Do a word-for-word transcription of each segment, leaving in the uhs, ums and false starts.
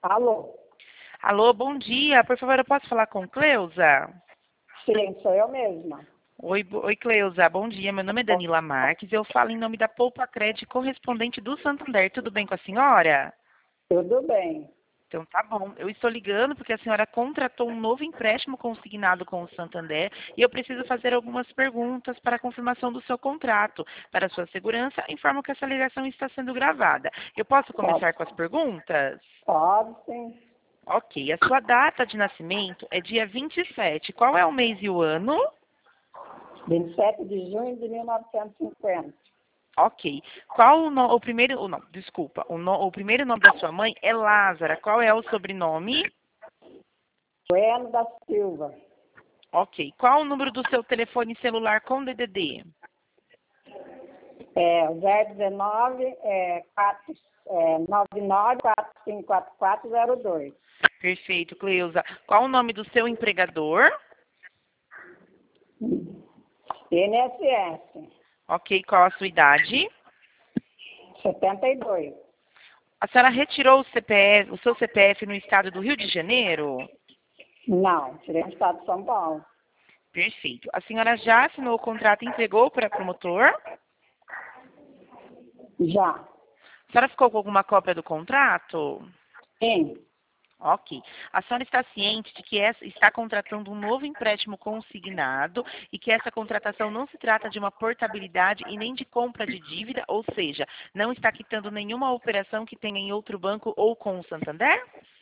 Alô? Alô, bom dia. Por favor, eu posso falar com Cleusa? Sim, sou eu mesma. Oi, bo- Oi, Cleusa. Bom dia. Meu nome é Danila Marques. Eu falo em nome da Poupa Cred, correspondente do Santander. Tudo bem com a senhora? Tudo bem. Então tá bom. Eu estou ligando porque a senhora contratou um novo empréstimo consignado com o Santander e eu preciso fazer algumas perguntas para a confirmação do seu contrato. Para sua segurança, informo que essa ligação está sendo gravada. Eu posso começar Pode, com as perguntas? pode sim. Ok. A sua data de nascimento é dia vinte e sete. Qual é o mês e o ano? vinte e sete de junho de mil novecentos e cinquenta. Ok. Qual o, no- o primeiro, o, não, desculpa, o, no- o primeiro nome da sua mãe é Lázara. Qual é o sobrenome? Bueno da Silva. Ok. Qual o número do seu telefone celular com D D D? É zero dezenove, é, quatro, é, nove nove quatro cinco quatro quatro zero dois. Perfeito, Cleusa. Qual o nome do seu empregador? I N S S, Ok. Qual a sua idade? setenta e dois. A senhora retirou o C P F, o seu C P F no estado do Rio de Janeiro? Não, tirei no estado de São Paulo. Perfeito. A senhora já assinou o contrato e entregou para promotor? Já. A senhora ficou com alguma cópia do contrato? Sim. Ok. A senhora está ciente de que essa, está contratando um novo empréstimo consignado e que essa contratação não se trata de uma portabilidade e nem de compra de dívida, ou seja, não está quitando nenhuma operação que tenha em outro banco ou com o Santander?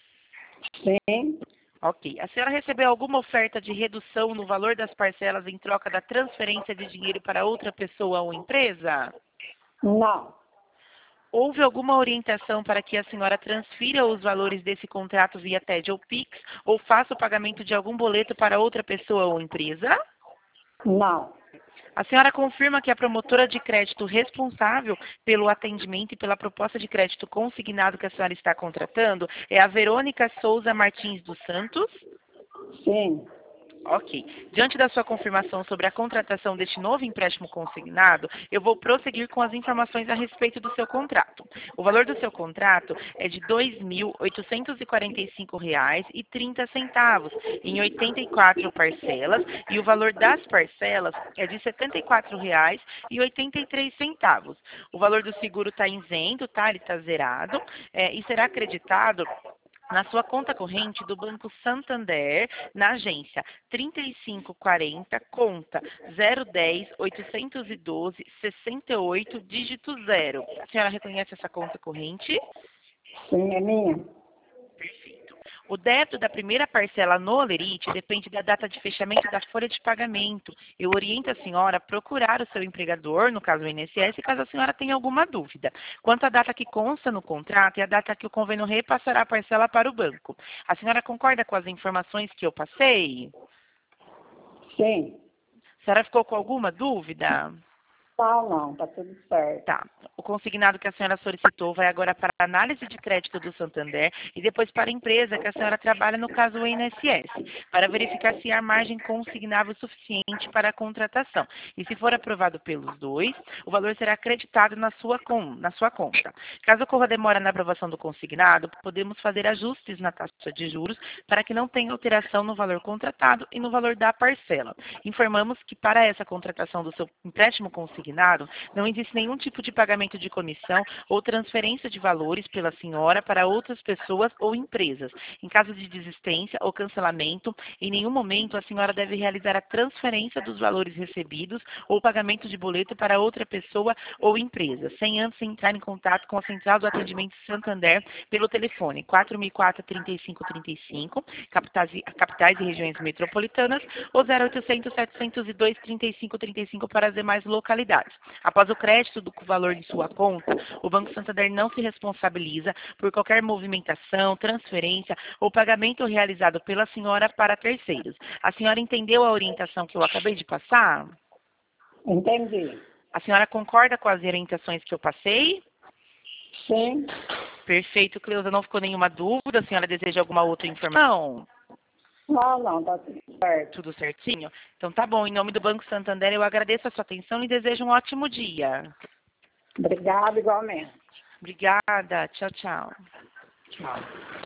Sim. Ok. A senhora recebeu alguma oferta de redução no valor das parcelas em troca da transferência de dinheiro para outra pessoa ou empresa? Não. Houve alguma orientação para que a senhora transfira os valores desse contrato via T E D ou Pix ou faça o pagamento de algum boleto para outra pessoa ou empresa? Não. A senhora confirma que a promotora de crédito responsável pelo atendimento e pela proposta de crédito consignado que a senhora está contratando é a Verônica Souza Martins dos Santos? Sim. Ok. Diante da sua confirmação sobre a contratação deste novo empréstimo consignado, eu vou prosseguir com as informações a respeito do seu contrato. O valor do seu contrato é de dois mil oitocentos e quarenta e cinco reais e trinta centavos em oitenta e quatro parcelas e o valor das parcelas é de setenta e quatro reais e oitenta e três centavos. O valor do seguro está isento, tá? Ele está zerado, é, e será acreditado na sua conta corrente do Banco Santander, na agência trinta e cinco quarenta, conta zero dez, oitocentos e doze, sessenta e oito, dígito zero. A senhora reconhece essa conta corrente? Sim, é minha. Perfeito. O débito da primeira parcela no Olerite depende da data de fechamento da folha de pagamento. Eu oriento a senhora a procurar o seu empregador, no caso o I N S S, caso a senhora tenha alguma dúvida. Quanto à data que consta no contrato e a data que o convênio repassará a parcela para o banco. A senhora concorda com as informações que eu passei? Sim. A senhora ficou com alguma dúvida? Não, não, tá tudo certo. Tá. O consignado que a senhora solicitou vai agora para a análise de crédito do Santander e depois para a empresa que a senhora trabalha, no caso o I N S S, para verificar se há margem consignável suficiente para a contratação. E se for aprovado pelos dois, o valor será acreditado na sua, com, na sua conta. Caso ocorra demora na aprovação do consignado, podemos fazer ajustes na taxa de juros para que não tenha alteração no valor contratado e no valor da parcela. Informamos que para essa contratação do seu empréstimo consignado, não existe nenhum tipo de pagamento de comissão ou transferência de valores pela senhora para outras pessoas ou empresas. Em caso de desistência ou cancelamento, em nenhum momento a senhora deve realizar a transferência dos valores recebidos ou pagamento de boleto para outra pessoa ou empresa, sem antes entrar em contato com a Central do Atendimento Santander pelo telefone quatro mil e quatro, trinta e cinco trinta e cinco, capitais e, capitais e regiões metropolitanas, ou zero oitocentos, setecentos e dois, trinta e cinco trinta e cinco para as demais localidades. Após o crédito do valor em sua conta, o Banco Santander não se responsabiliza por qualquer movimentação, transferência ou pagamento realizado pela senhora para terceiros. A senhora entendeu a orientação que eu acabei de passar? Entendi. A senhora concorda com as orientações que eu passei? Sim. Perfeito, Cleusa. Não ficou nenhuma dúvida? A senhora deseja alguma outra informação? Não, não, tá tudo certo. Tudo certinho? Então tá bom. Em nome do Banco Santander, eu agradeço a sua atenção e desejo um ótimo dia. Obrigada igualmente. Obrigada. Tchau, tchau. Tchau.